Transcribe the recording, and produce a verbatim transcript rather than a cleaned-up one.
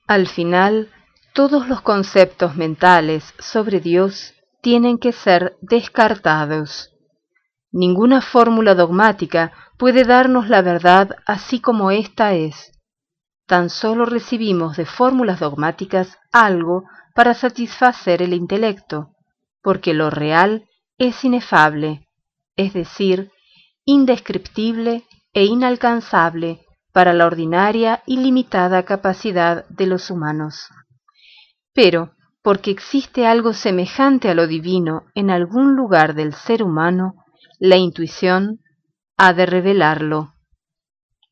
Al final, todos los conceptos mentales sobre Dios tienen que ser descartados. Ninguna fórmula dogmática puede darnos la verdad así como ésta es. Tan solo recibimos de fórmulas dogmáticas algo para satisfacer el intelecto, porque lo real es inefable, es decir, indescriptible e inalcanzable para la ordinaria y limitada capacidad de los humanos. Pero, porque existe algo semejante a lo divino en algún lugar del ser humano, la intuición ha de revelarlo.